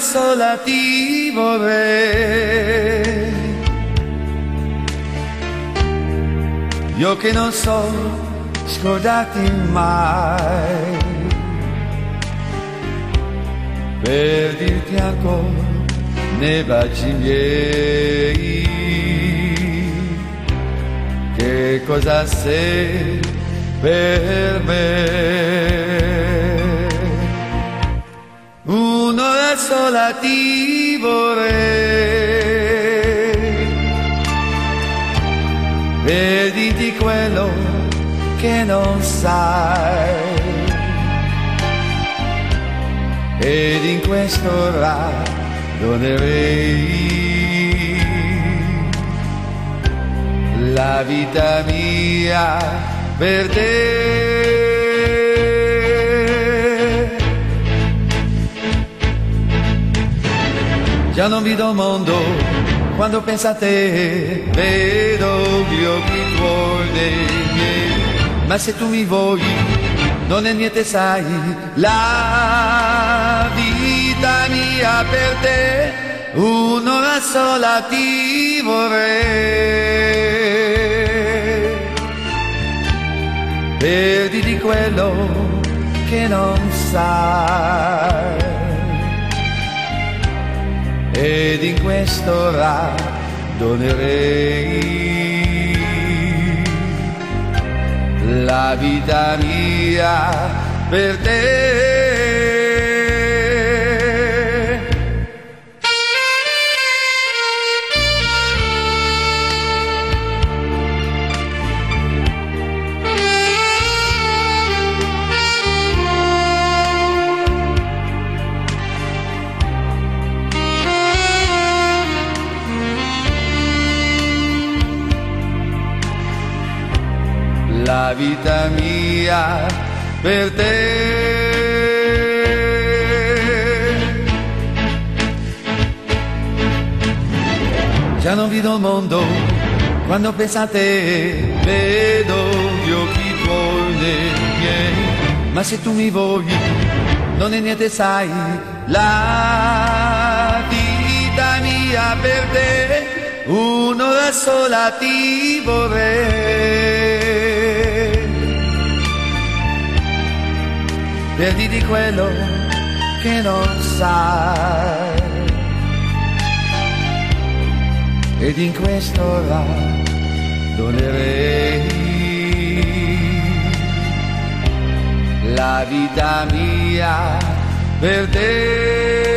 sola ti vorrei. Io che non so scordarti mai, per dirti ancora nei baci miei che cosa sei per me. Un'ora sola ti vorrei, per dirti quello che non sai, ed in quest'ora donerei la vita mia per te. Già non vedo il mondo quando penso a te, vedo gli occhi tuoi nei miei, ma se tu mi vuoi non è niente sai, la vita mia per te, un'ora sola ti vorrei, per dirti quello che non sai, ed in quest'ora donerei la vita mia per te. La vita mia per te. Già non vedo il mondo quando penso a te, vedo gli occhi tuoi nei miei, ma se tu mi vuoi non è niente sai, la vita mia per te, un'ora sola ti vorrei, per dirti quello che non sai, ed in quest'ora donerei la vita mia per te.